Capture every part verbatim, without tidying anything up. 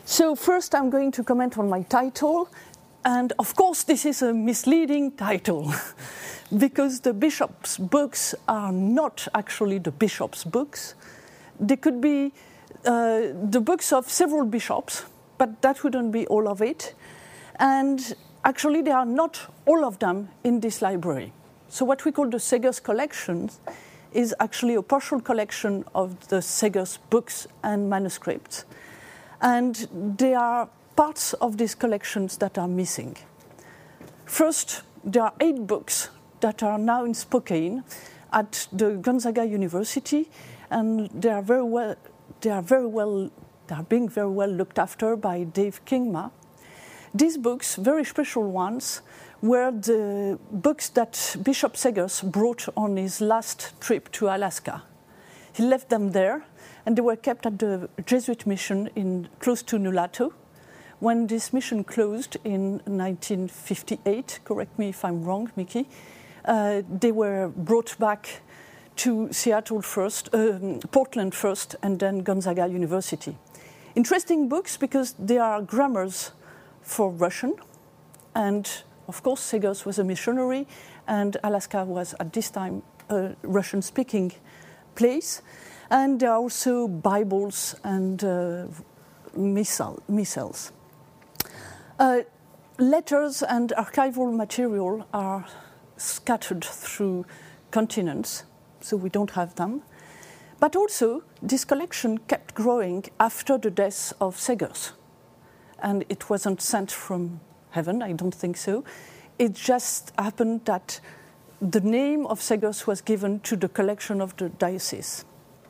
So first I'm going to comment on my title. And of course, this is a misleading title because the bishop's books are not actually the bishop's books. They could be uh, the books of several bishops, but that wouldn't be all of it. And actually, there are not all of them in this library. So what we call the Segers collection is actually a partial collection of the Segers books and manuscripts. And there are parts of these collections that are missing. First, there are eight books that are now in Spokane at the Gonzaga University, and they are very well, they are very well, they are being very well looked after by Dave Kingma. These books, very special ones, were the books that Bishop Segers brought on his last trip to Alaska. He left them there, and they were kept at the Jesuit mission in close to Nulato. When this mission closed in nineteen fifty-eight, correct me if I'm wrong, Mickey, uh, they were brought back to Seattle first, um, Portland first, and then Gonzaga University. Interesting books because they are grammars for Russian, and of course Segers was a missionary, and Alaska was at this time a Russian-speaking place. And there are also Bibles and uh, missal, missals. Uh, letters and archival material are scattered through continents, so we don't have them. But also, this collection kept growing after the death of Segers. And it wasn't sent from heaven, I don't think so. It just happened that the name of Segers was given to the collection of the diocese.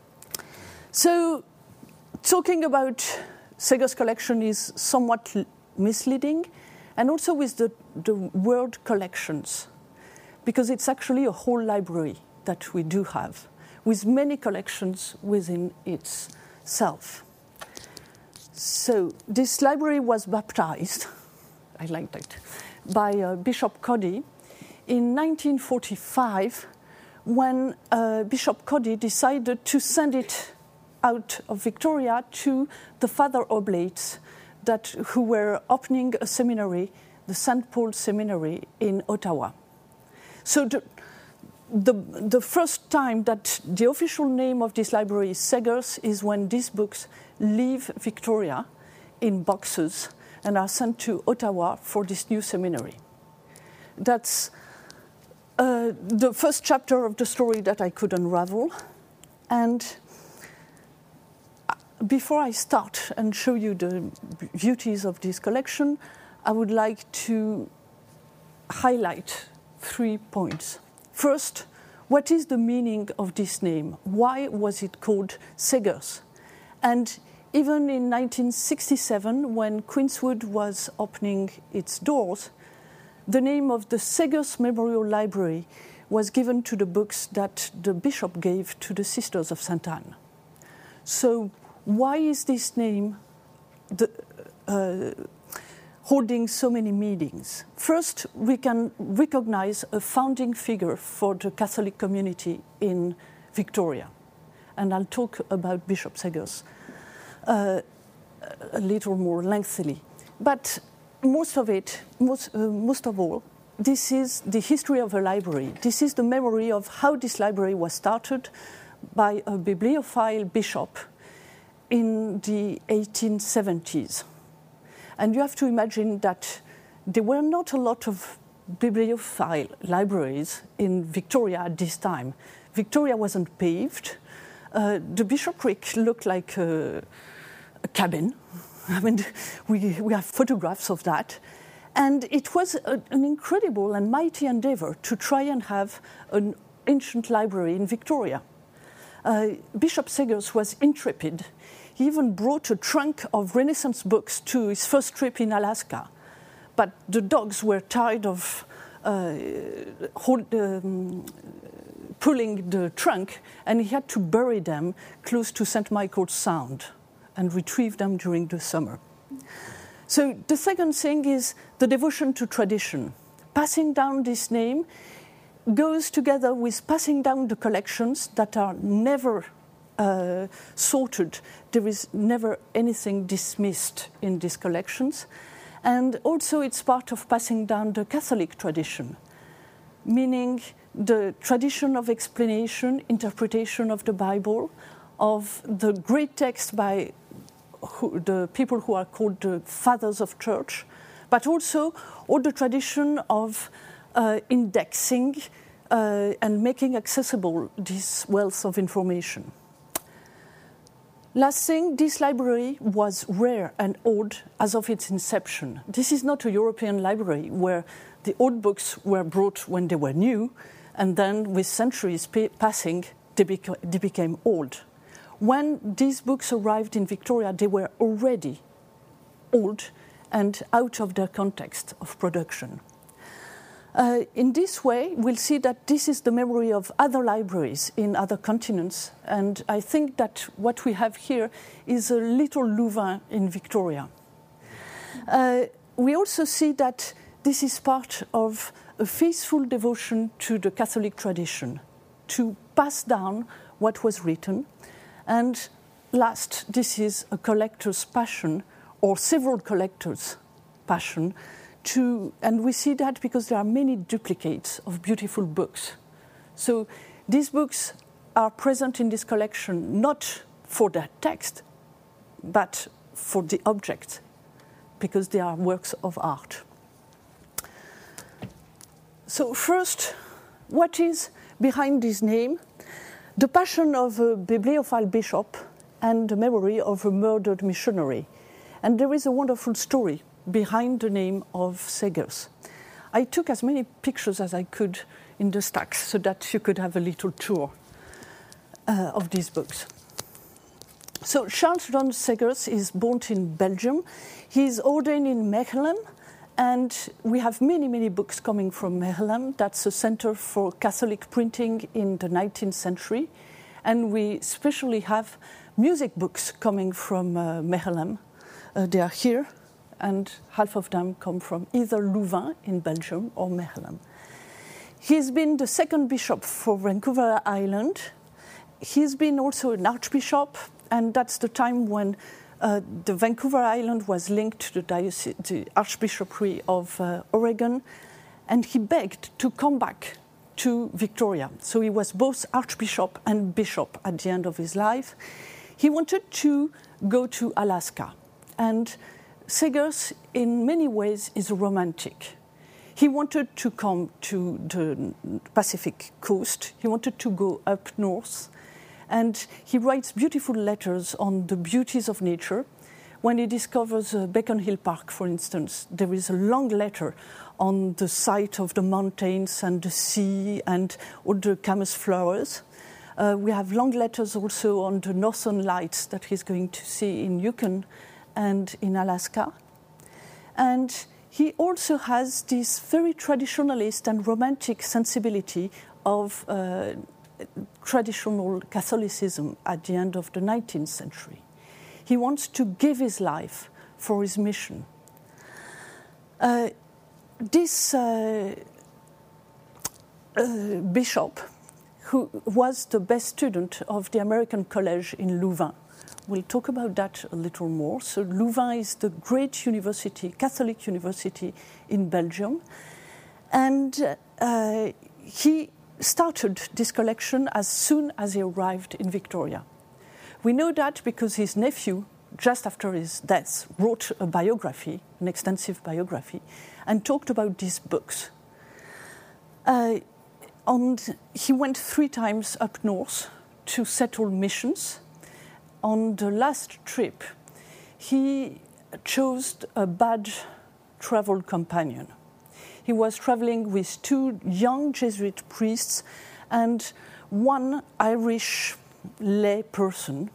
So, talking about Segers' collection is somewhat misleading, and also with the, the word collections, because it's actually a whole library that we do have, with many collections within itself. So this library was baptized, I like that, by uh, Bishop Cody in nineteen forty-five, when uh, Bishop Cody decided to send it out of Victoria to the Father Oblates that who were opening a seminary, the Saint Paul Seminary in Ottawa. So the, the, the first time that the official name of this library is Segers is when these books leave Victoria in boxes and are sent to Ottawa for this new seminary. That's uh, the first chapter of the story that I could unravel. And before I start and show you the beauties of this collection, I would like to highlight three points. First, what is the meaning of this name? Why was it called Segers? And even in nineteen sixty-seven, when Queenswood was opening its doors, the name of the Segers Memorial Library was given to the books that the bishop gave to the Sisters of Saint Anne. So why is this name the, uh, holding so many meanings? First, we can recognize a founding figure for the Catholic community in Victoria. And I'll talk about Bishop Segers uh, a little more lengthily. But most of it, most, uh, most of all, this is the history of a library. This is the memory of how this library was started by a bibliophile bishop in the eighteen seventies. And you have to imagine that there were not a lot of bibliophile libraries in Victoria at this time. Victoria wasn't paved. Uh, the bishopric looked like a, a cabin. I mean, we, we have photographs of that. And it was a, an incredible and mighty endeavor to try and have an ancient library in Victoria. Uh, Bishop Segers was intrepid. He even brought a trunk of Renaissance books to his first trip in Alaska. But the dogs were tired of uh, hold, um, pulling the trunk, and he had to bury them close to Saint Michael's Sound and retrieve them during the summer. So the second thing is the devotion to tradition. Passing down this name goes together with passing down the collections that are never uh, sorted. There is never anything dismissed in these collections. And also it's part of passing down the Catholic tradition, meaning the tradition of explanation, interpretation of the Bible, of the great text by who, the people who are called the fathers of church, but also all the tradition of uh, indexing uh, and making accessible this wealth of information. Last thing, this library was rare and old as of its inception. This is not a European library where the old books were brought when they were new, and then with centuries pa- passing, they, beca- they became old. When these books arrived in Victoria, they were already old and out of their context of production. Uh, in this way, we'll see that this is the memory of other libraries in other continents, and I think that what we have here is a little Louvain in Victoria. Uh, we also see that this is part of a faithful devotion to the Catholic tradition, to pass down what was written. And last, this is a collector's passion, or several collectors' passion, to, and we see that because there are many duplicates of beautiful books. So these books are present in this collection not for their text, but for the object, because they are works of art. So first, what is behind this name? The passion of a bibliophile bishop and the memory of a murdered missionary. And there is a wonderful story behind the name of Segers. I took as many pictures as I could in the stacks so that you could have a little tour uh, of these books. So Charles John Segers is born in Belgium. He is ordained in Mechelen, and we have many, many books coming from Mechelen. That's a center for Catholic printing in the nineteenth century. And we especially have music books coming from uh, Mechelen. Uh, they are here, and half of them come from either Louvain in Belgium or Mechelen. He's been the second bishop for Vancouver Island. He's been also an archbishop, and that's the time when uh, the Vancouver Island was linked to the, diocese, the Archbishopry of uh, Oregon, and he begged to come back to Victoria. So he was both archbishop and bishop at the end of his life. He wanted to go to Alaska, and Segers, in many ways, is a romantic. He wanted to come to the Pacific coast. He wanted to go up north. And he writes beautiful letters on the beauties of nature. When he discovers uh, Beacon Hill Park, for instance, there is a long letter on the sight of the mountains and the sea and all the camas flowers. Uh, we have long letters also on the northern lights that he's going to see in Yukon and in Alaska. And he also has this very traditionalist and romantic sensibility of uh, traditional Catholicism at the end of the nineteenth century. He wants to give his life for his mission. Uh, this uh, uh, bishop, who was the best student of the American College in Louvain, we'll talk about that a little more. So Louvain is the great university, Catholic university in Belgium. And uh, he started this collection as soon as he arrived in Victoria. We know that because his nephew, just after his death, wrote a biography, an extensive biography, and talked about these books. Uh, and he went three times up north to settle missions. On the last trip, he chose a bad travel companion. He was traveling with two young Jesuit priests and one Irish lay person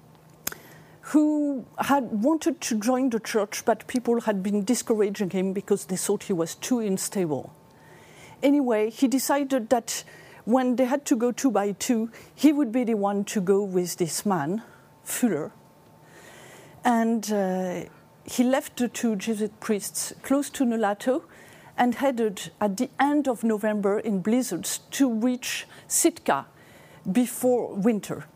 who had wanted to join the church, but people had been discouraging him because they thought he was too unstable. Anyway, he decided that when they had to go two by two, he would be the one to go with this man, Fuller. And uh, he left the two Jesuit priests close to Nulato and headed at the end of November in blizzards to reach Sitka before winter.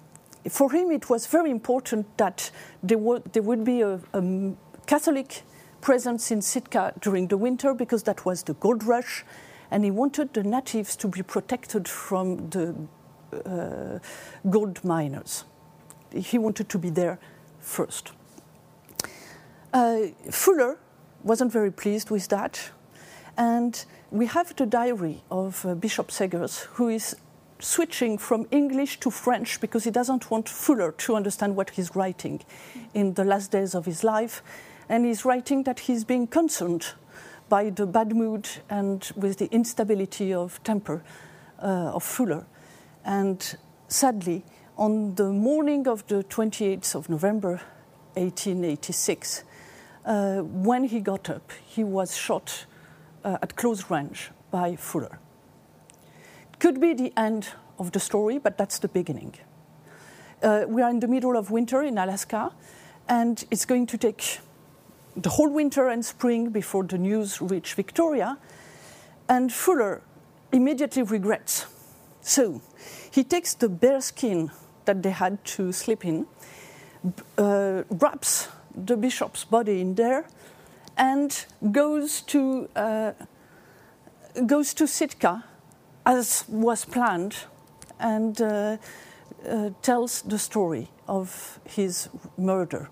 for him, it was very important that there, were, there would be a, a Catholic presence in Sitka during the winter, because that was the gold rush, and he wanted the natives to be protected from the uh, gold miners. He wanted to be there first. Uh, Fuller wasn't very pleased with that, and we have the diary of uh, Bishop Seghers, who is switching from English to French because he doesn't want Fuller to understand what he's writing in the last days of his life. And he's writing that he's being concerned by the bad mood and with the instability of temper uh, of Fuller. And sadly, on the morning of the twenty-eighth of November, eighteen eighty-six, uh, when he got up, he was shot uh, at close range by Fuller. It could be the end of the story, but that's the beginning. Uh, we are in the middle of winter in Alaska, and it's going to take the whole winter and spring before the news reach Victoria, and Fuller immediately regrets. So he takes the bear skin that they had to sleep in, uh, wraps the bishop's body in there, and goes to uh, goes to Sitka, as was planned, and uh, uh, tells the story of his murder.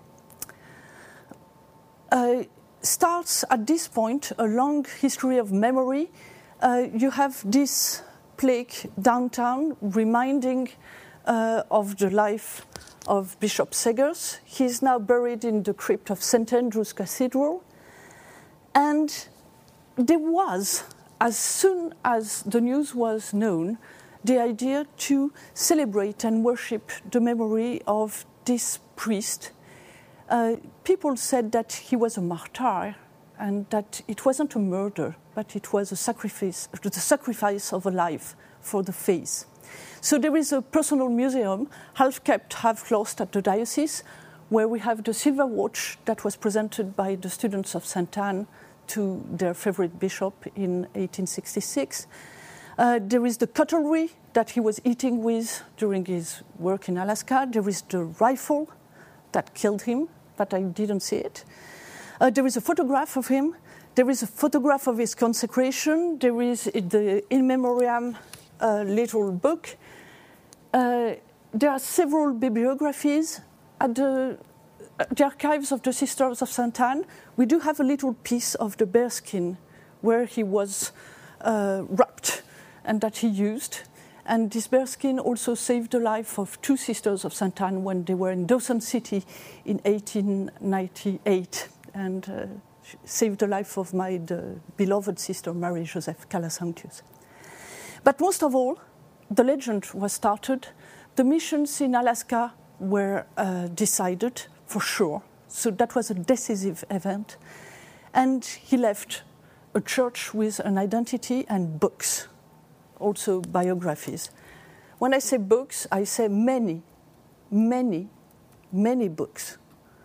Uh, starts at this point a long history of memory. Uh, you have this plaque downtown reminding uh, of the life of Bishop Seghers. He is now buried in the crypt of Saint Andrew's Cathedral. And there was, as soon as the news was known, the idea to celebrate and worship the memory of this priest. Uh, people said that he was a martyr and that it wasn't a murder, but it was a sacrifice, the sacrifice of a life for the faith. So there is a personal museum, half kept, half lost, at the diocese, where we have the silver watch that was presented by the students of Saint Anne to their favorite bishop in eighteen sixty-six. Uh, there is the cutlery that he was eating with during his work in Alaska. There is the rifle that killed him, but I didn't see it. Uh, there is a photograph of him. There is a photograph of his consecration. There is the In Memoriam uh, little book. Uh, there are several bibliographies. At the, at the archives of the Sisters of Saint Anne, we do have a little piece of the bearskin where he was uh, wrapped and that he used. And this bearskin also saved the life of two Sisters of Saint Anne when they were in Dawson City in eighteen ninety-eight, and uh, saved the life of my the beloved sister, Mary Joseph Calasanctius. But most of all, the legend was started. The missions in Alaska were uh, decided for sure, so that was a decisive event. And he left a church with an identity and books. Also biographies. When I say books, I say many, many, many books.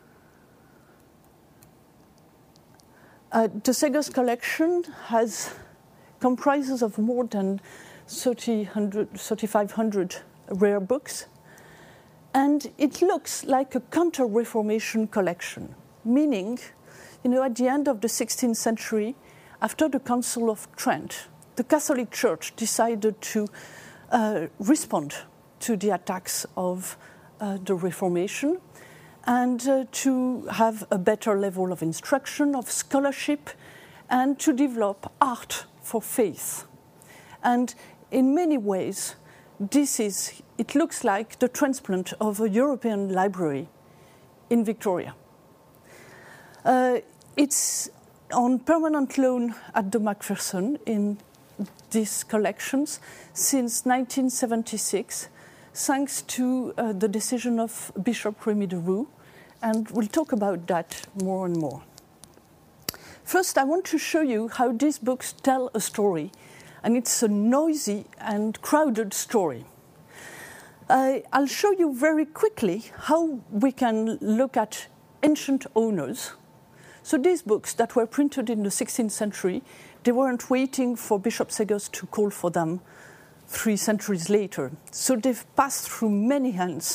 Uh, the Seghers collection has comprises of more than thirty-five hundred rare books, and it looks like a counter-Reformation collection, meaning, you know, at the end of the sixteenth century, after the Council of Trent, the Catholic Church decided to uh, respond to the attacks of uh, the Reformation and uh, to have a better level of instruction, of scholarship, and to develop art for faith. And in many ways, this is, it looks like the transplant of a European library in Victoria. Uh, it's on permanent loan at the Macpherson in these collections since nineteen seventy-six, thanks to uh, the decision of Bishop Remy de Roux, and we'll talk about that more and more. First, I want to show you how these books tell a story, and it's a noisy and crowded story. Uh, I'll show you very quickly how we can look at ancient owners. So these books that were printed in the sixteenth century, they weren't waiting for Bishop Seghers to call for them three centuries later. So they've passed through many hands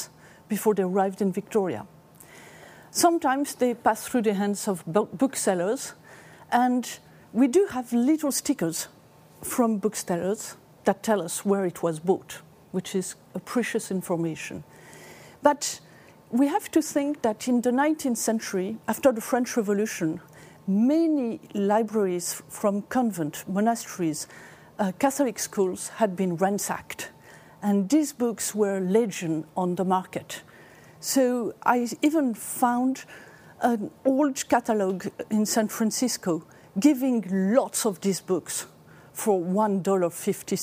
before they arrived in Victoria. Sometimes they pass through the hands of booksellers, and we do have little stickers from booksellers that tell us where it was bought, which is a precious information. But we have to think that in the nineteenth century, after the French Revolution, many libraries from convent, monasteries, uh, Catholic schools had been ransacked, and these books were legion on the market. So I even found an old catalogue in San Francisco giving lots of these books for one dollar fifty.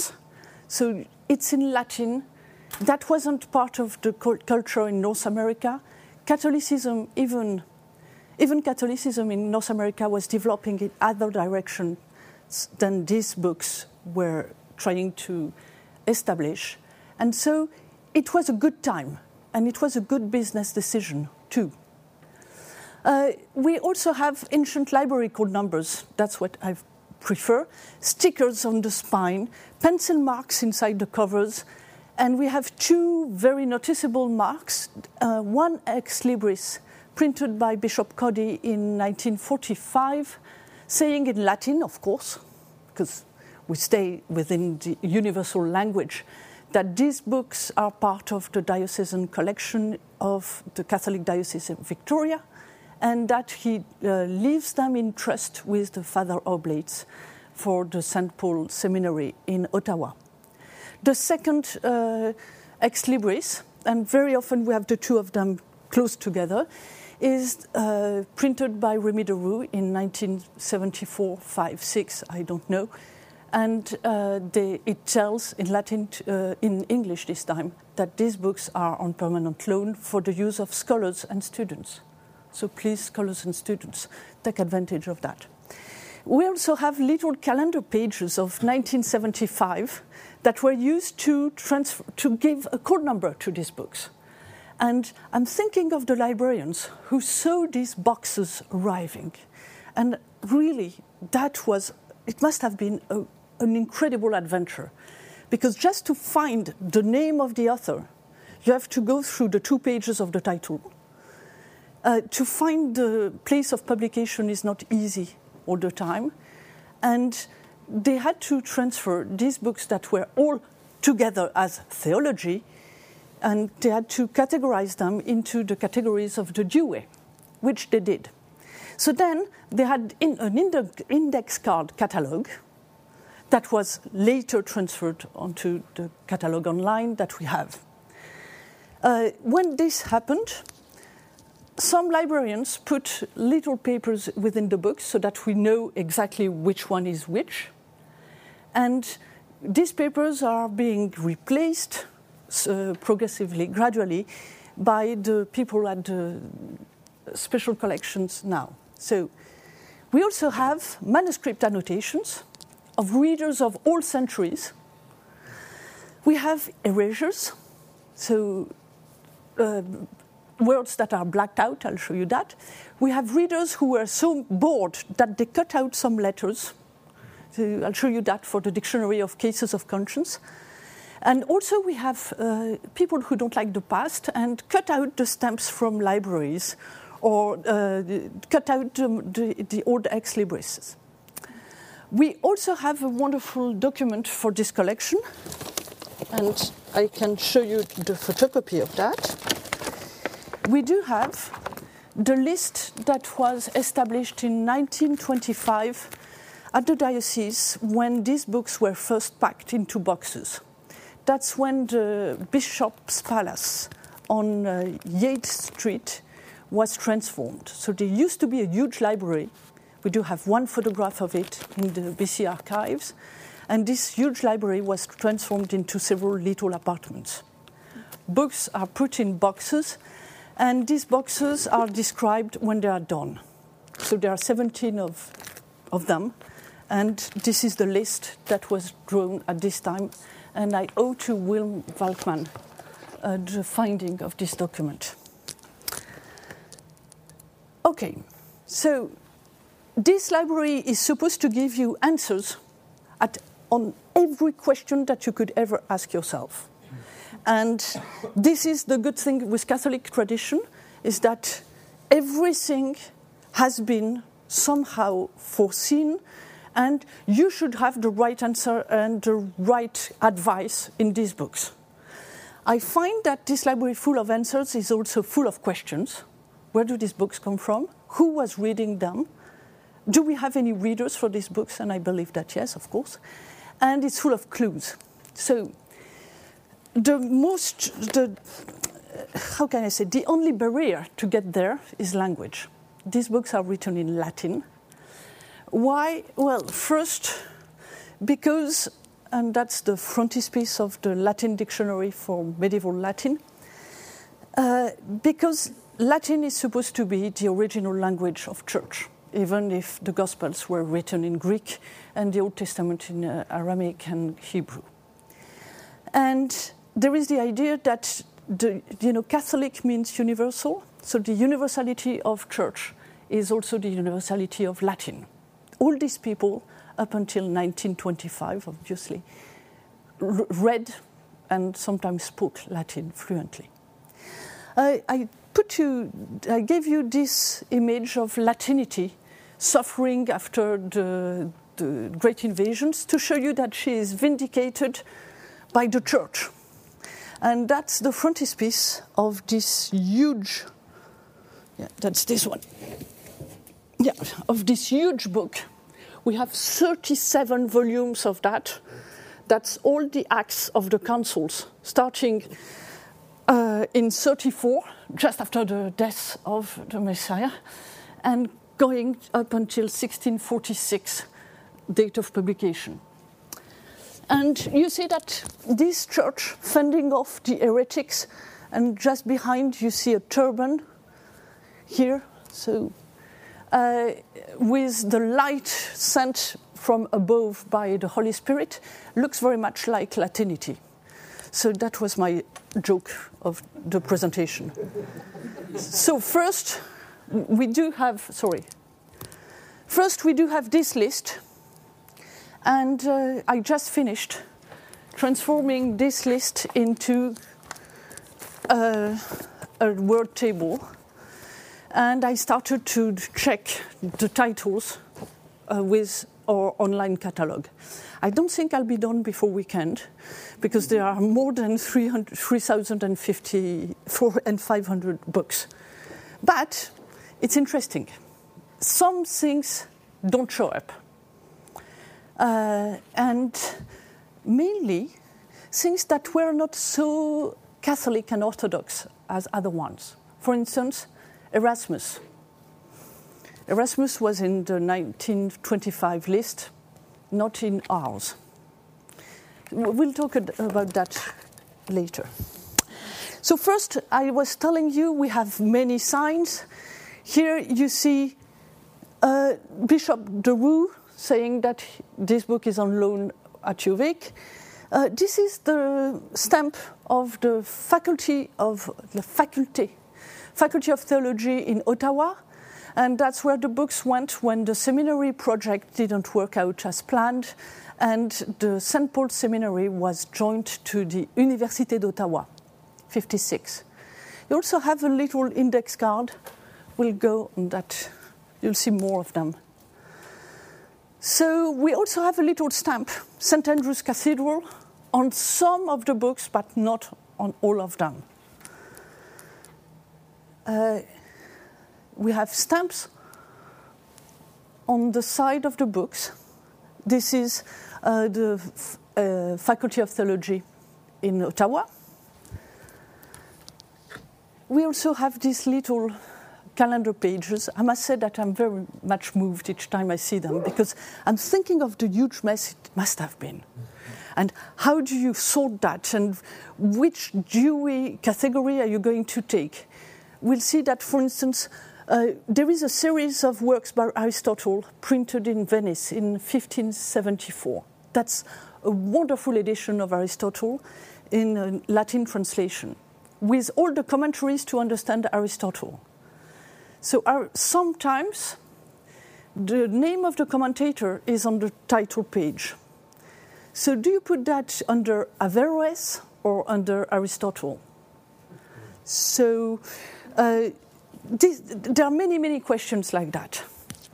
So it's in Latin. That wasn't part of the culture in North America. Catholicism, even, even Catholicism in North America was developing in other directions than these books were trying to establish. And so it was a good time, and it was a good business decision, too. Uh, we also have ancient library code numbers. That's what I prefer. Stickers on the spine, pencil marks inside the covers, and we have two very noticeable marks. Uh, one ex libris, printed by Bishop Cody in nineteen forty-five, saying in Latin, of course, because we stay within the universal language, that these books are part of the diocesan collection of the Catholic Diocese of Victoria, and that he uh, leaves them in trust with the Father Oblates for the Saint Paul Seminary in Ottawa. The second uh, ex libris, and very often we have the two of them close together, is uh, printed by Remy de Roux in nineteen seventy-four, five, six, I don't know. And uh, they, it tells in Latin, uh, in English this time, that these books are on permanent loan for the use of scholars and students. So please, scholars and students, take advantage of that. We also have little calendar pages of nineteen seventy-five that were used to, transfer, to give a code number to these books. And I'm thinking of the librarians who saw these boxes arriving. And really, that was, it must have been a, an incredible adventure. Because just to find the name of the author, you have to go through the two pages of the title. Uh, to find the place of publication is not easy all the time. And they had to transfer these books that were all together as theology, and they had to categorize them into the categories of the Dewey, which they did. So then they had in an index card catalog that was later transferred onto the catalog online that we have. Uh, when this happened, some librarians put little papers within the books so that we know exactly which one is which. And these papers are being replaced uh, progressively, gradually, by the people at the special collections now. So we also have manuscript annotations of readers of all centuries. We have erasures, so uh, words that are blacked out, I'll show you that. We have readers who were so bored that they cut out some letters. So I'll show you that for the Dictionary of Cases of Conscience. And also we have uh, people who don't like the past and cut out the stamps from libraries or uh, cut out um, the, the old ex libris. We also have a wonderful document for this collection, and I can show you the photocopy of that. We do have the list that was established in nineteen twenty-five at the diocese when these books were first packed into boxes. That's when the Bishop's Palace on uh, Yates Street was transformed. So there used to be a huge library. We do have one photograph of it in the B C archives. And this huge library was transformed into several little apartments. Books are put in boxes, and these boxes are described when they are done. So there are seventeen of, of them. And this is the list that was drawn at this time. And I owe to Will Valkman uh, the finding of this document. Okay, so this library is supposed to give you answers at, on every question that you could ever ask yourself. And this is the good thing with Catholic tradition, is that everything has been somehow foreseen, and you should have the right answer and the right advice in these books. I find that this library full of answers is also full of questions. Where do these books come from? Who was reading them? Do we have any readers for these books? And I believe that yes, of course. And it's full of clues. So the most, the, how can I say, the only barrier to get there is language. These books are written in Latin. Why? Well, first, because, and that's the frontispiece of the Latin dictionary for medieval Latin, uh, because Latin is supposed to be the original language of church, even if the Gospels were written in Greek and the Old Testament in uh, Aramaic and Hebrew. And there is the idea that the, you know, Catholic means universal, so the universality of church is also the universality of Latin. All these people, up until nineteen twenty-five, obviously, r- read and sometimes spoke Latin fluently. I, I put you, I gave you this image of Latinity suffering after the, the great invasions to show you that she is vindicated by the church. And that's the frontispiece of this huge, yeah, that's this one. Yeah, of this huge book. We have thirty-seven volumes of that. That's all the acts of the councils, starting uh, in thirty-four, just after the death of the Messiah, and going up until sixteen forty-six, date of publication. And you see that this church fending off the heretics, and just behind you see a turban here, so uh, with the light sent from above by the Holy Spirit, looks very much like Latinity. So that was my joke of the presentation. So first, we do have, sorry, first we do have this list. And uh, I just finished transforming this list into uh, a word table. And I started to check the titles uh, with our online catalog. I don't think I'll be done before weekend, because there are more than three thousand fifty-four and five hundred books. But it's interesting. Some things don't show up. Uh, and mainly things that were not so Catholic and Orthodox as other ones. For instance, Erasmus. Erasmus was in the nineteen twenty-five list, not in ours. We'll talk about that later. So first, I was telling you we have many signs. Here you see uh, Bishop de Roux saying that this book is on loan at U V I C. Uh, this is the stamp of the faculty of the faculty, Faculty of Theology in Ottawa, and that's where the books went when the seminary project didn't work out as planned, and the Saint Paul Seminary was joined to the Université d'Ottawa, fifty-six. You also have a little index card. We'll go on that. You'll see more of them. So we also have a little stamp, Saint Andrew's Cathedral, on some of the books, but not on all of them. Uh, we have stamps on the side of the books. This is uh, the uh, Faculty of Theology in Ottawa. We also have these little calendar pages. I must say that I'm very much moved each time I see them, because I'm thinking of the huge mess it must have been. And how do you sort that? And which Dewey category are you going to take? We'll see that, for instance, uh, there is a series of works by Aristotle printed in Venice in fifteen seventy-four. That's a wonderful edition of Aristotle in a Latin translation, with all the commentaries to understand Aristotle. So uh, sometimes the name of the commentator is on the title page. So do you put that under Averroes or under Aristotle? So uh, this, there are many, many questions like that.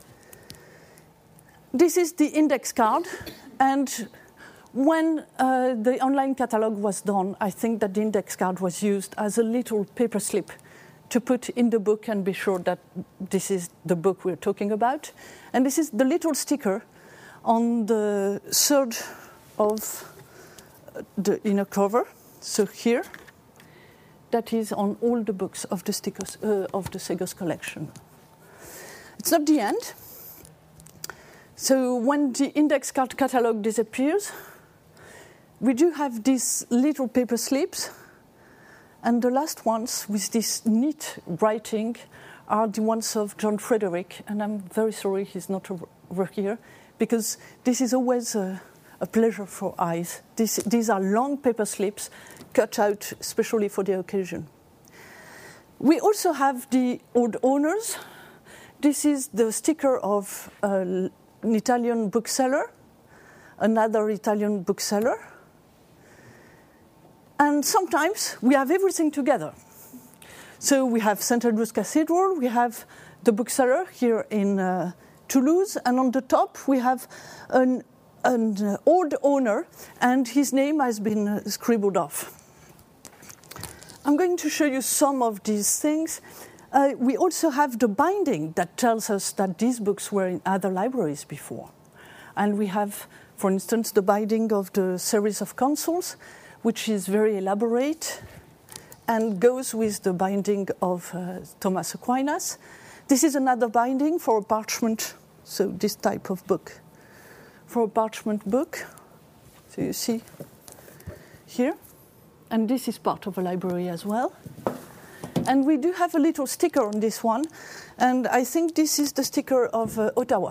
This is the index card, and when uh, the online catalog was done, I think that the index card was used as a little paper slip to put in the book and be sure that this is the book we're talking about. And this is the little sticker on the third of the inner cover. So here, that is on all the books of the stickers uh, of the Segos collection. It's not the end. So when the index card catalog disappears, we do have these little paper slips, and the last ones with this neat writing are the ones of John Frederick, and I'm very sorry he's not over here, because this is always a, a pleasure for eyes. This, these are long paper slips cut out especially for the occasion. We also have the old owners. This is the sticker of uh, an Italian bookseller, another Italian bookseller. And sometimes we have everything together. So we have Saint Andrew's Cathedral, we have the bookseller here in uh, Toulouse, and on the top we have an, an uh, old owner, and his name has been uh, scribbled off. I'm going to show you some of these things. Uh, we also have the binding that tells us that these books were in other libraries before. And we have, for instance, the binding of the series of consoles, which is very elaborate and goes with the binding of uh, Thomas Aquinas. This is another binding for a parchment, so this type of book. For a parchment book, so you see here. And this is part of a library as well. And we do have a little sticker on this one, and I think this is the sticker of uh, Ottawa.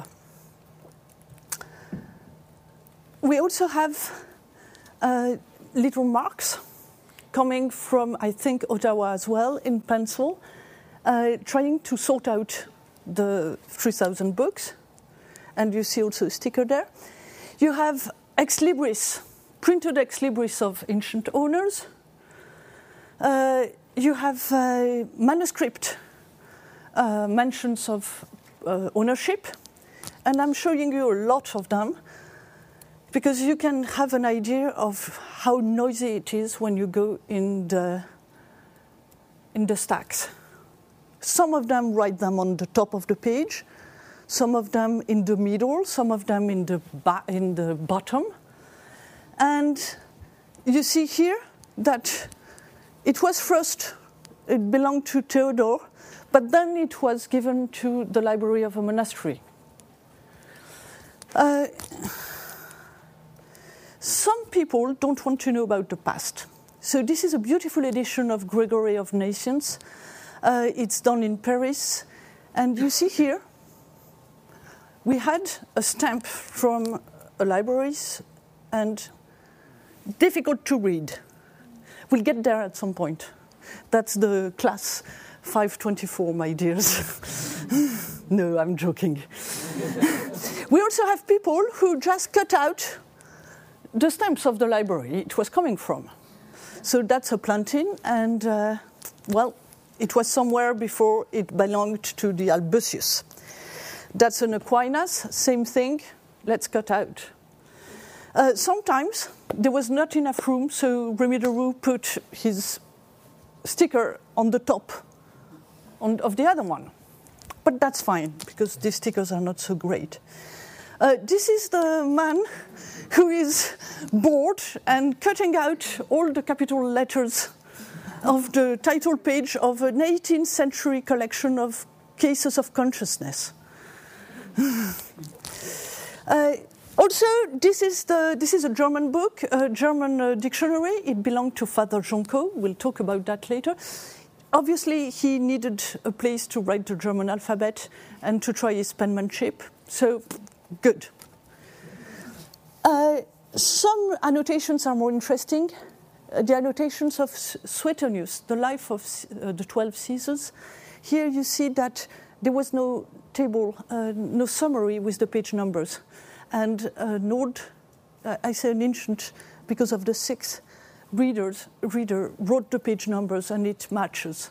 We also have uh, little marks coming from, I think, Ottawa as well, in pencil, uh, trying to sort out the three thousand books. And you see also a sticker there. You have ex libris, printed ex libris of ancient owners. Uh, you have uh, manuscript uh, mentions of uh, ownership. And I'm showing you a lot of them, because you can have an idea of how noisy it is when you go in the, in the stacks. Some of them write them on the top of the page, some of them in the middle, some of them in the, ba- in the bottom. And you see here that it was first, it belonged to Theodore, but then it was given to the library of a monastery. Uh, Some people don't want to know about the past. So this is a beautiful edition of Gregory of Nations. Uh, it's done in Paris. And you see here, we had a stamp from a library, and difficult to read. We'll get there at some point. That's the class five twenty-four, my dears. No, I'm joking. We also have people who just cut out the stamps of the library it was coming from. So that's a plantain, and, uh, well, it was somewhere before it belonged to the Albusius. That's an Aquinas, same thing, let's cut out. Uh, sometimes there was not enough room, so Remy Leroux put his sticker on the top on, of the other one. But that's fine, because these stickers are not so great. Uh, this is the man who is bored and cutting out all the capital letters of the title page of an eighteenth century collection of cases of consciousness. uh, also, this is, the, this is a German book, a German uh, dictionary. It belonged to Father Jonko. We'll talk about that later. Obviously, he needed a place to write the German alphabet and to try his penmanship. So, good. Uh, some annotations are more interesting. Uh, the annotations of Suetonius, the life of uh, the twelve Caesars. Here you see that there was no table, uh, no summary with the page numbers. And an old, uh, I say an ancient because of the sixth, readers, reader wrote the page numbers and it matches.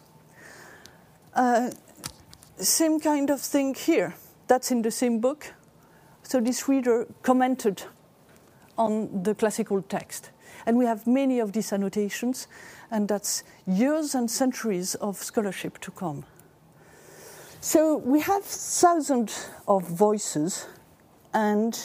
Uh, same kind of thing here. That's in the same book. So this reader commented on the classical text. And we have many of these annotations, and that's years and centuries of scholarship to come. So we have thousands of voices, and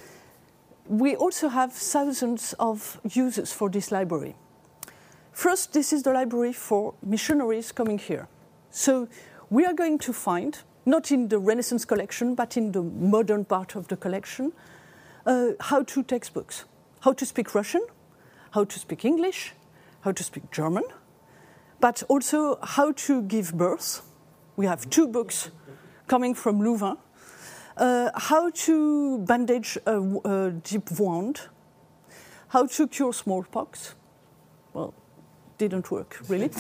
we also have thousands of uses for this library. First, this is the library for missionaries coming here. So we are going to find, not in the Renaissance collection, but in the modern part of the collection, uh, how-to textbooks. How to speak Russian, how to speak English, how to speak German, but also how to give birth. We have two books coming from Louvain. Uh, how to bandage a, a deep wound, how to cure smallpox. Well, didn't work, really.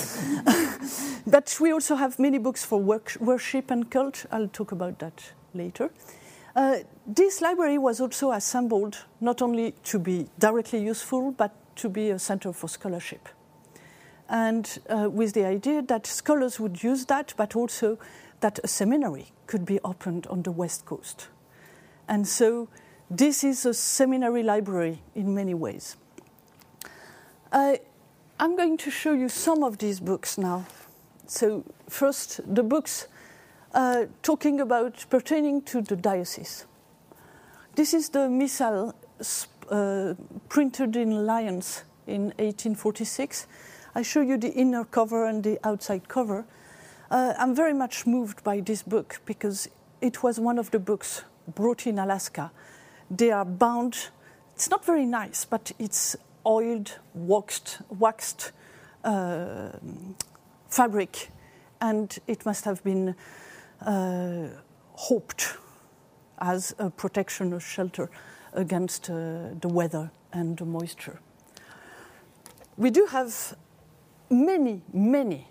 But we also have many books for work, worship and cult. I'll talk about that later. Uh, this library was also assembled not only to be directly useful, but to be a center for scholarship. And uh, with the idea that scholars would use that, but also that a seminary could be opened on the West Coast. And so this is a seminary library in many ways. Uh, I'm going to show you some of these books now. So first, the books uh, talking about pertaining to the diocese. This is the Missal uh, printed in Lyons in eighteen forty-six. I show you the inner cover and the outside cover. Uh, I'm very much moved by this book because it was one of the books brought in Alaska. They are bound. It's not very nice, but it's oiled, waxed, waxed uh, fabric, and it must have been uh, hoped as a protection or shelter against uh, the weather and the moisture. We do have many, many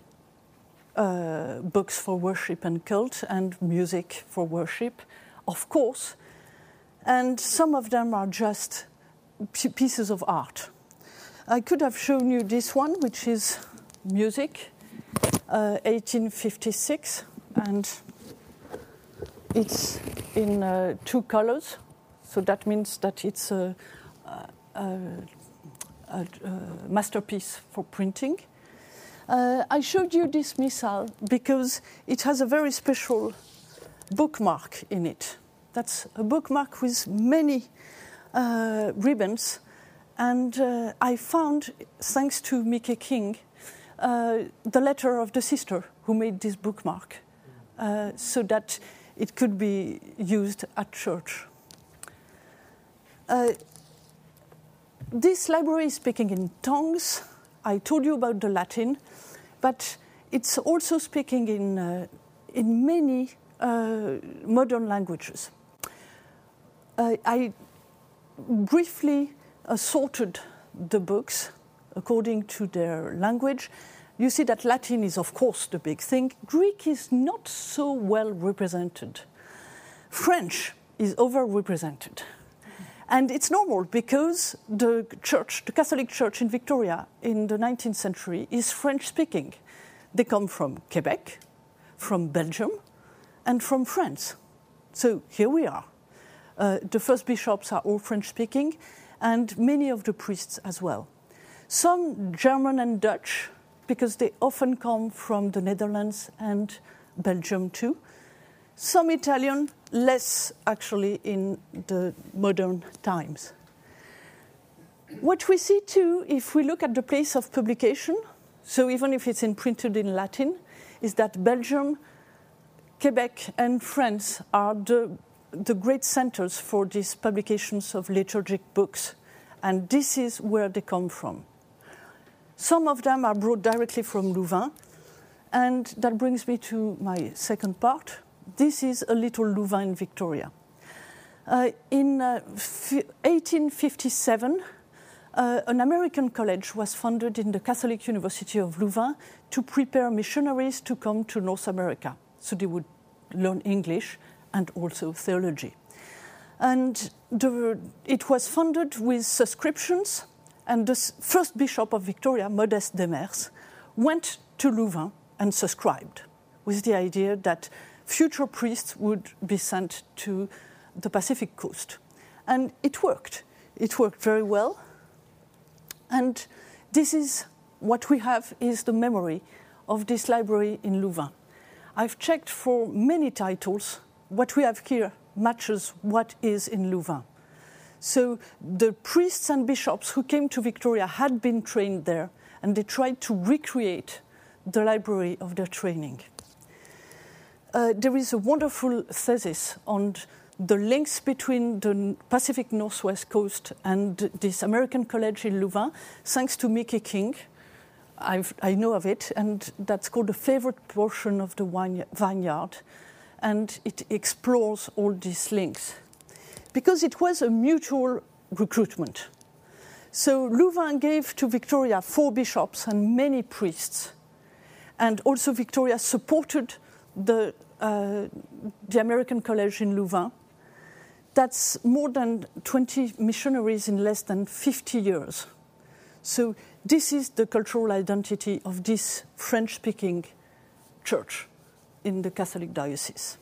uh, books for worship and cult and music for worship, of course, and some of them are just p- pieces of art. I could have shown you this one, which is music, uh, eighteen fifty-six, and it's in uh, two colors, so that means that it's a, a, a, a masterpiece for printing. Uh, I showed you this missal because it has a very special bookmark in it. That's a bookmark with many uh, ribbons, and uh, I found, thanks to Mickey King, uh, the letter of the sister who made this bookmark, uh, so that it could be used at church. Uh, this library is speaking in tongues. I told you about the Latin, but it's also speaking in, uh, in many uh, modern languages. Uh, I briefly uh, sorted the books according to their language. You see that Latin is, of course, the big thing. Greek is not so well represented. French is overrepresented. And it's normal because the church, the Catholic Church in Victoria in the nineteenth century is French-speaking. They come from Quebec, from Belgium, and from France. So here we are. Uh, the first bishops are all French-speaking, and many of the priests as well. Some German and Dutch, because they often come from the Netherlands and Belgium too. Some Italian, less actually in the modern times. What we see too, if we look at the place of publication, so even if it's in printed in Latin, is that Belgium, Quebec, and France are the, the great centers for these publications of liturgic books, and this is where they come from. Some of them are brought directly from Louvain, and that brings me to my second part. This is a little Louvain in Victoria. Uh, in uh, eighteen fifty-seven, uh, an American college was founded in the Catholic University of Louvain to prepare missionaries to come to North America, so they would learn English and also theology. And the, it was funded with subscriptions, and the first bishop of Victoria, Modeste Demers, went to Louvain and subscribed with the idea that future priests would be sent to the Pacific coast. And it worked. It worked very well. And this is what we have is the memory of this library in Louvain. I've checked for many titles. What we have here matches what is in Louvain. So the priests and bishops who came to Victoria had been trained there, and they tried to recreate the library of their training. Uh, there is a wonderful thesis on the links between the Pacific Northwest coast and this American college in Louvain, thanks to Mickey King. I've, I know of it, and that's called the favorite portion of the vineyard, and it explores all these links. Because it was a mutual recruitment. So Louvain gave to Victoria four bishops and many priests. And also Victoria supported the, uh, the American College in Louvain. That's more than twenty missionaries in less than fifty years. So this is the cultural identity of this French-speaking church in the Catholic diocese.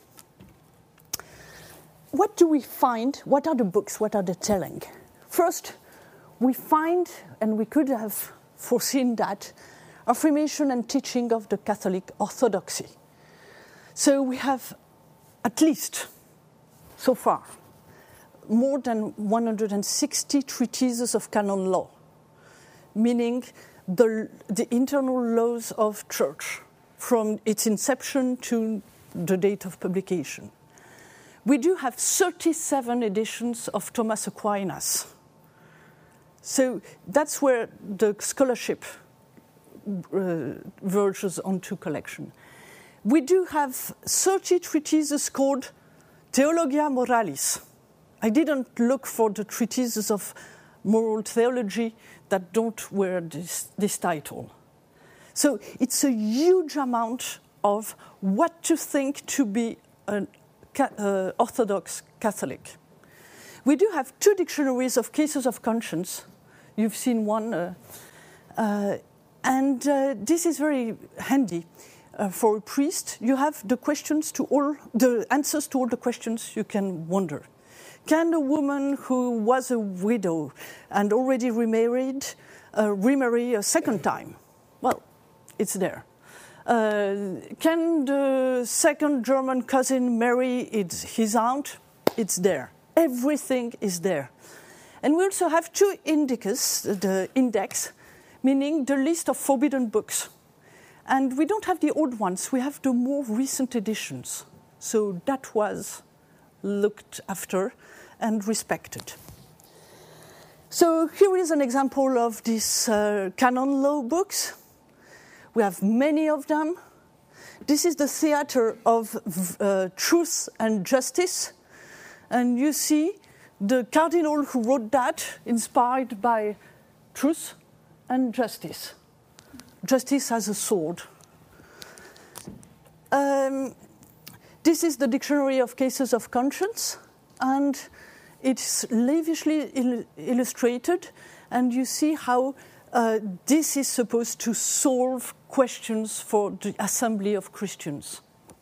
What do we find? What are the books? What are they telling? First, we find, and we could have foreseen that, affirmation and teaching of the Catholic orthodoxy. So we have at least, so far, more than one hundred sixty treatises of canon law, meaning the, the internal laws of church from its inception to the date of publication. We do have thirty-seven editions of Thomas Aquinas. So that's where the scholarship uh, verges onto collection. We do have thirty treatises called Theologia Moralis. I didn't look for the treatises of moral theology that don't wear this, this title. So it's a huge amount of what to think to be an Uh, Orthodox Catholic. We do have two dictionaries of cases of conscience. You've seen one. Uh, uh, and uh, this is very handy uh, for a priest. You have the questions to all, the answers to all the questions you can wonder. Can a woman who was a widow and already remarried uh, remarry a second time? Well, it's there. Uh, can the second German cousin marry its, his aunt? It's there. Everything is there. And we also have two indicus, the index, meaning the list of forbidden books. And we don't have the old ones, we have the more recent editions. So that was looked after and respected. So here is an example of these uh, canon law books. We have many of them. This is the theater of uh, truth and justice. And you see the cardinal who wrote that, inspired by truth and justice. Justice as a sword. Um, this is the Dictionary of Cases of Conscience, and it's lavishly il- illustrated, and you see how uh, this is supposed to solve questions for the assembly of Christians.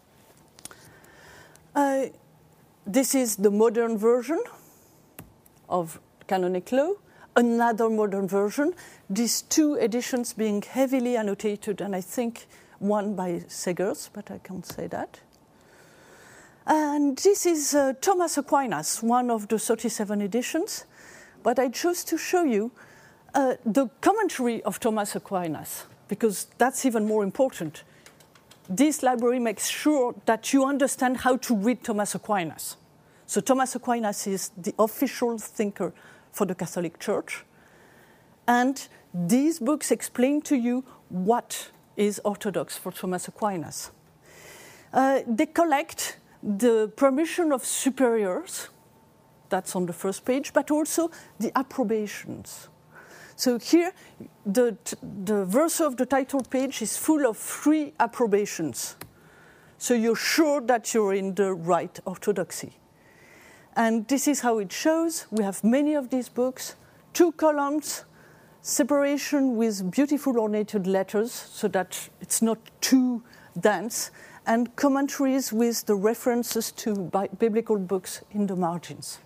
Uh, this is the modern version of canonic law, another modern version, these two editions being heavily annotated, and I think one by Segers, but I can't say that. And this is uh, Thomas Aquinas, one of the thirty-seven editions, but I chose to show you uh, the commentary of Thomas Aquinas, because that's even more important. This library makes sure that you understand how to read Thomas Aquinas. So Thomas Aquinas is the official thinker for the Catholic Church, and these books explain to you what is orthodox for Thomas Aquinas. Uh, they collect the permission of superiors, that's on the first page, but also the approbations. So here, the, the verse of the title page is full of free approbations. So you're sure that you're in the right orthodoxy. And this is how it shows. We have many of these books, two columns, separation with beautiful ornated letters so that it's not too dense, and commentaries with the references to bi- biblical books in the margins.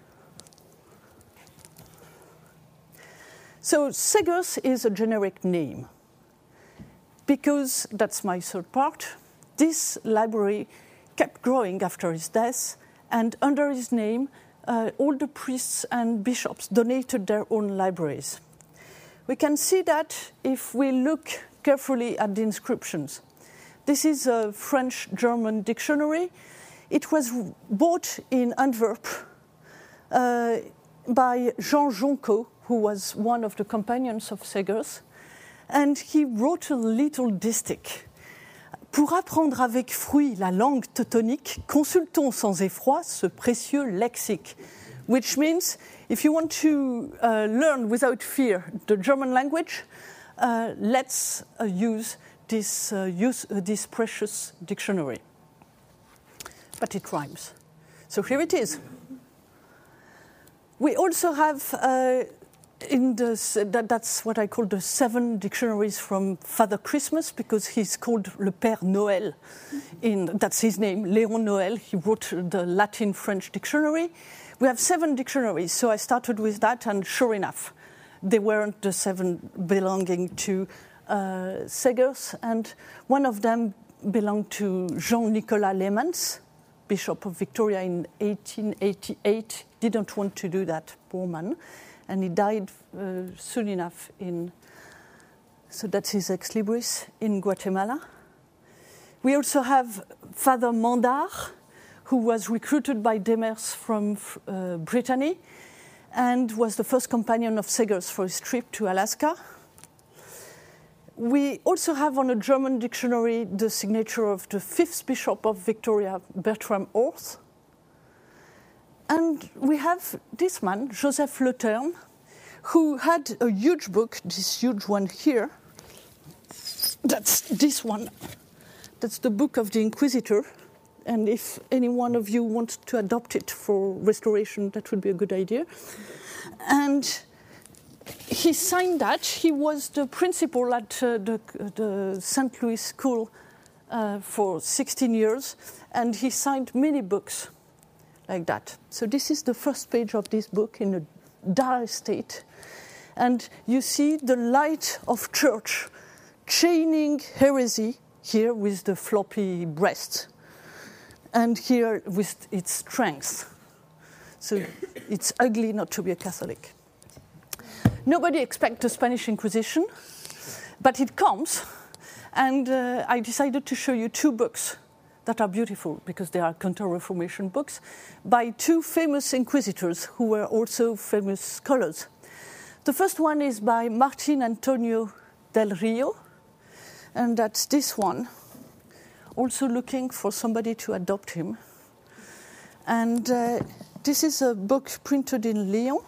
So Segers is a generic name because, that's my third part, this library kept growing after his death, and under his name, uh, all the priests and bishops donated their own libraries. We can see that if we look carefully at the inscriptions. This is a French-German dictionary. It was bought in Antwerp uh, by Jean Jonco, who was one of the companions of Segers, and he wrote a little distich. Pour apprendre avec fruit la langue teutonique, consultons sans effroi ce précieux lexique, which means if you want to uh, learn without fear the German language, uh, let's uh, use this, uh, use uh, this precious dictionary. But it rhymes. So here it is. We also have uh, in the, that, that's what I call the seven dictionaries from Father Christmas, because he's called Le Père Noël. In, that's his name, Léon Noël. He wrote the Latin-French dictionary. We have seven dictionaries, so I started with that, and sure enough, they weren't the seven belonging to uh, Segers, and one of them belonged to Jean-Nicolas Leemans, Bishop of Victoria in eighteen eighty-eight. Didn't want to do that, poor man, and he died uh, soon enough in, so that's his ex libris, in Guatemala. We also have Father Mandar, who was recruited by Demers from uh, Brittany and was the first companion of Segers for his trip to Alaska. We also have on a German dictionary the signature of the fifth Bishop of Victoria, Bertram Orth. And we have this man, Joseph Le Tern, who had a huge book, this huge one here. That's this one. That's the Book of the Inquisitor. And if any one of you wants to adopt it for restoration, that would be a good idea. And he signed that. He was the principal at uh, the, the Saint Louis School uh, for sixteen years, and he signed many books like that. So this is the first page of this book in a dire state. And you see the light of church chaining heresy here with the floppy breast, and here with its strength. So it's ugly not to be a Catholic. Nobody expects the Spanish Inquisition, but it comes, and uh, I decided to show you two books that are beautiful because they are Counter-Reformation books by two famous inquisitors who were also famous scholars. The first one is by Martin Antonio del Rio, and that's this one, also looking for somebody to adopt him. And uh, this is a book printed in Lyon,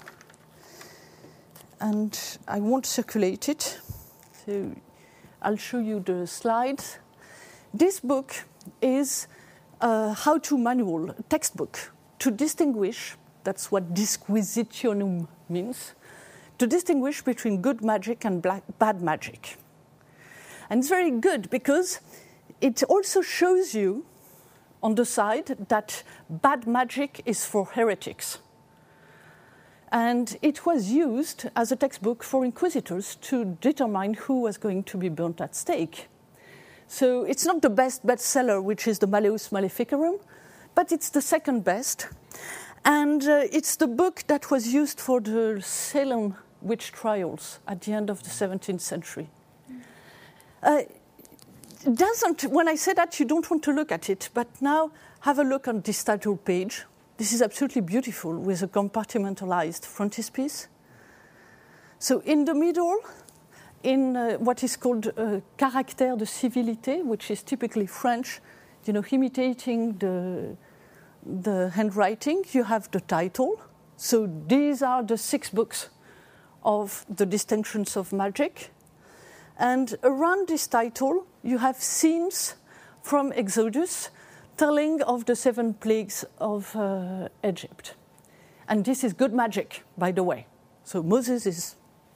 and I won't circulate it, so I'll show you the slides. This book is a how-to manual, a textbook, to distinguish, that's what disquisitionum means, to distinguish between good magic and black, bad magic. And it's very good because it also shows you on the side that bad magic is for heretics. And it was used as a textbook for inquisitors to determine who was going to be burnt at stake. So it's not the best bestseller, which is the Malleus Maleficarum, but it's the second best. And uh, it's the book that was used for the Salem witch trials at the end of the seventeenth century. Uh, doesn't, when I say that, you don't want to look at it, but now have a look on this title page. This is absolutely beautiful with a compartmentalized frontispiece. So in the middle, in uh, what is called uh, caractère de civilité, which is typically French, you know, imitating the, the handwriting, you have the title. So these are the six books of the distinctions of magic. And around this title, you have scenes from Exodus telling of the seven plagues of uh, Egypt. And this is good magic, by the way. So Moses is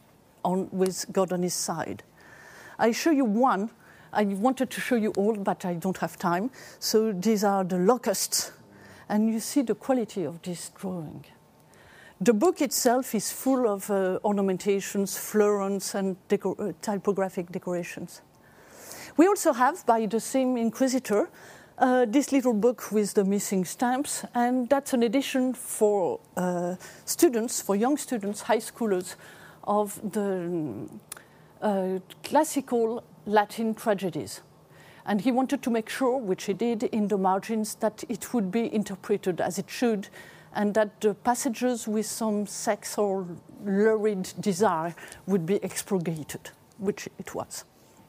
on, with God on his side. I show you one. I wanted to show you all, but I don't have time. So these are the locusts. And you see the quality of this drawing. The book itself is full of uh, ornamentations, florins, and deco- uh, typographic decorations. We also have, by the same inquisitor, uh, this little book with the missing stamps, and that's an edition for uh, students, for young students, high schoolers, of the uh, classical Latin tragedies. And he wanted to make sure, which he did in the margins, that it would be interpreted as it should, and that the passages with some sex or lurid desire would be expurgated, which it was.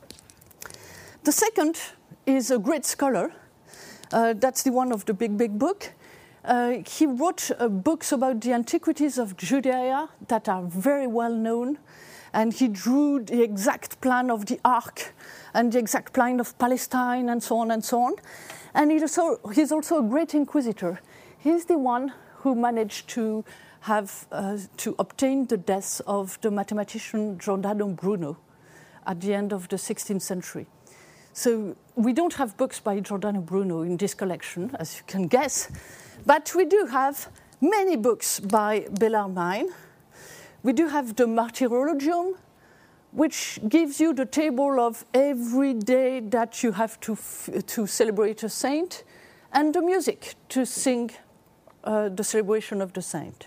The second is a great scholar. Uh, that's the one of the big, big book. Uh, he wrote uh, books about the antiquities of Judea that are very well known, and he drew the exact plan of the Ark and the exact plan of Palestine and so on and so on. And he also, he's also a great inquisitor. He's the one who managed to have uh, to obtain the death of the mathematician Giordano Bruno at the end of the sixteenth century. So we don't have books by Giordano Bruno in this collection, as you can guess, but we do have many books by Bellarmine. We do have the Martyrologium, which gives you the table of every day that you have to, f- to celebrate a saint, and the music to sing uh, the celebration of the saint.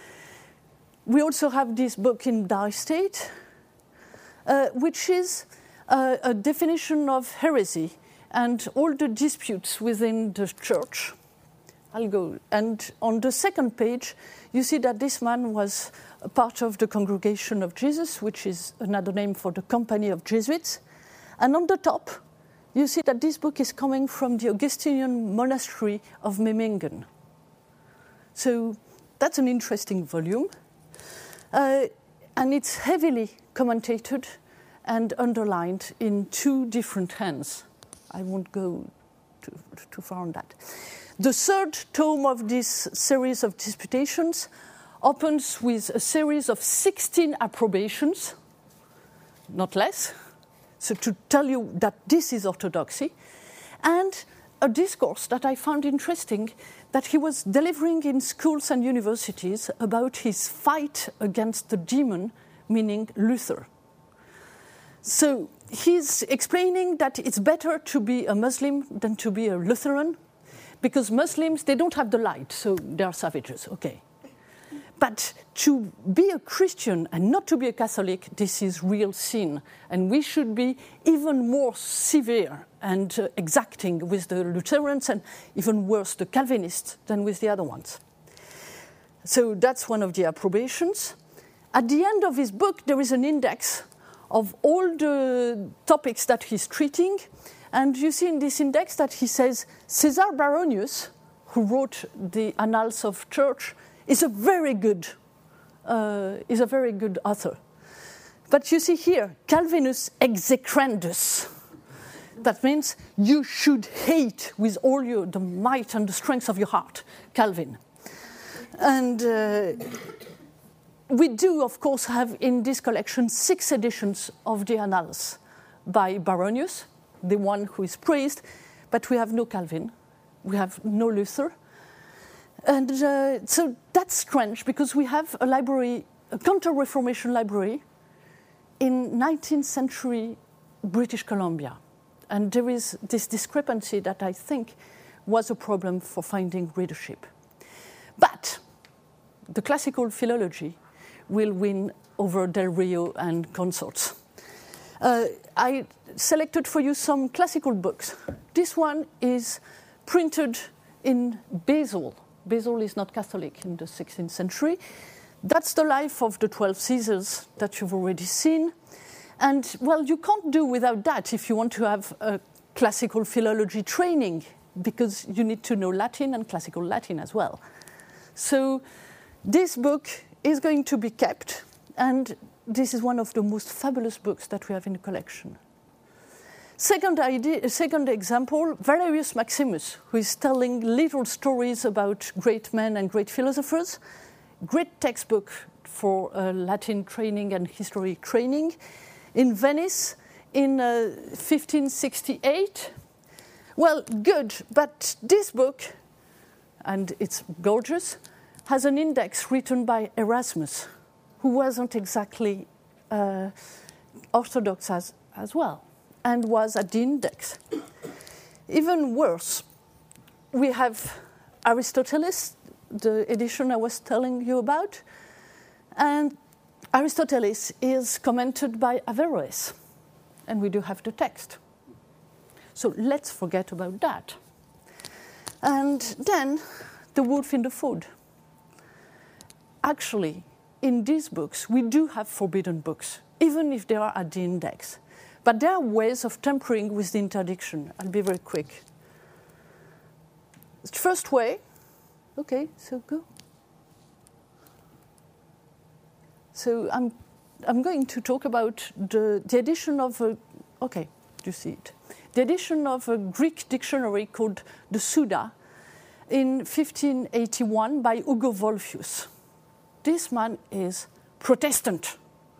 We also have this book in Dire State, uh, which is uh, a definition of heresy and all the disputes within the church. I'll go. And on the second page, you see that this man was a part of the Congregation of Jesus, which is another name for the Company of Jesuits. And on the top, you see that this book is coming from the Augustinian monastery of Memmingen. So that's an interesting volume. Uh, and it's heavily commentated and underlined in two different hands. I won't go too, too far on that. The third tome of this series of disputations opens with a series of sixteen approbations, not less, so to tell you that this is orthodoxy, and a discourse that I found interesting that he was delivering in schools and universities about his fight against the demon, meaning Luther. So he's explaining that it's better to be a Muslim than to be a Lutheran, because Muslims, they don't have the light, so they are savages, okay. But to be a Christian and not to be a Catholic, this is real sin. And we should be even more severe and uh, exacting with the Lutherans and even worse, the Calvinists, than with the other ones. So that's one of the approbations. At the end of his book, there is an index of all the topics that he's treating. And you see in this index that he says Caesar Baronius, who wrote the Annals of Church, is a very good, uh, is a very good author. But you see here, Calvinus execrandus. That means you should hate with all your the might and the strength of your heart, Calvin. And uh, we do, of course, have in this collection six editions of the Annals by Baronius, the one who is praised, but we have no Calvin, we have no Luther. And uh, so that's strange, because we have a library, a Counter-Reformation library in nineteenth century British Columbia. And there is this discrepancy that I think was a problem for finding readership. But the classical philology will win over Del Rio and consorts. Uh, I selected for you some classical books. This one is printed in Basel. Basel is not Catholic in the sixteenth century. That's the life of the twelve Caesars that you've already seen. And, well, you can't do without that if you want to have a classical philology training, because you need to know Latin and classical Latin as well. So this book is going to be kept, and this is one of the most fabulous books that we have in the collection. Second idea, second example, Valerius Maximus, who is telling little stories about great men and great philosophers. great textbook for uh, Latin training and history training in Venice in uh, fifteen sixty-eight. Well, good, but this book, and it's gorgeous, has an index written by Erasmus, who wasn't exactly uh, orthodox as, as well, and was at the index. Even worse, we have Aristoteles, the edition I was telling you about, and Aristoteles is commented by Averroes, and we do have the text. So let's forget about that. And then, the wolf in the food. Actually, in these books, we do have forbidden books, even if they are at the index. But there are ways of tampering with the interdiction. I'll be very quick. The first way, okay, so go. So I'm, I'm going to talk about the, the edition of a, okay, you see it. The edition of a Greek dictionary called the Suda in fifteen eighty-one by Hugo Wolfius. This man is Protestant.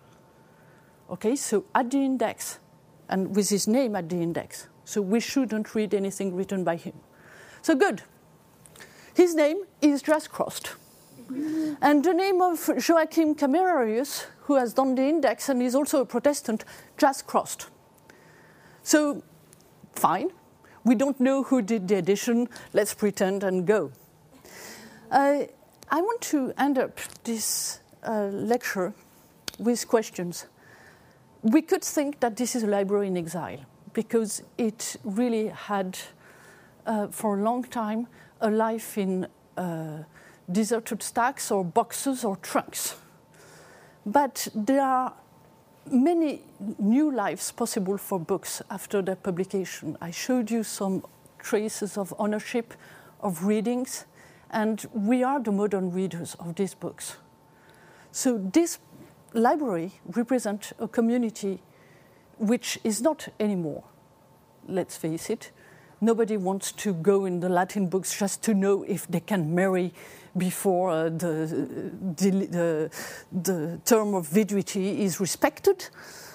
Okay, so at the index, and with his name at the index. So we shouldn't read anything written by him. So good. His name is just crossed. And the name of Joachim Camerarius, who has done the index and is also a Protestant, just crossed. So, fine. We don't know who did the edition. Let's pretend and go. Uh, I want to end up this uh, lecture with questions. We could think that this is a library in exile because it really had, uh, for a long time, a life in uh, deserted stacks or boxes or trunks. But there are many new lives possible for books after their publication. I showed you some traces of ownership, of readings, and we are the modern readers of these books. So this library represents a community which is not anymore, let's face it. Nobody wants to go in the Latin books just to know if they can marry before uh, the, the, the, the term of viduity is respected.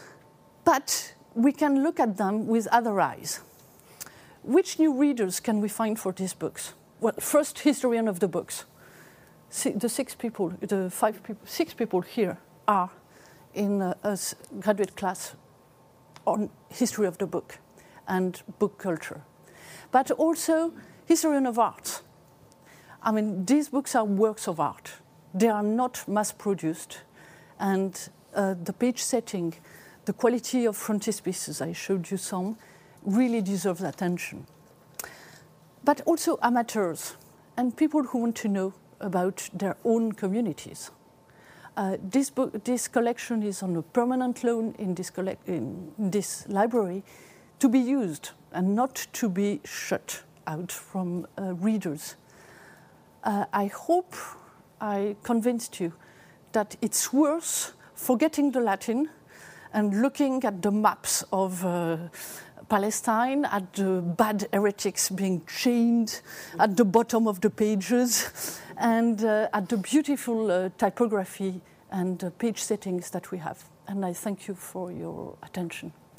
But we can look at them with other eyes. Which new readers can we find for these books? Well, first, historian of the books. The six people, the five people, six people here are in a, a graduate class on history of the book and book culture. But also historian of art. I mean, these books are works of art. They are not mass-produced. And uh, the page setting, the quality of frontispieces, I showed you some, really deserves attention. But also amateurs and people who want to know about their own communities. Uh, this, book, this collection is on a permanent loan in this, collect, in this library to be used and not to be shut out from uh, readers. Uh, I hope I convinced you that it's worth forgetting the Latin and looking at the maps of uh, Palestine, at the bad heretics being chained at the bottom of the pages, and uh, at the beautiful uh, typography and uh, page settings that we have. And I thank you for your attention.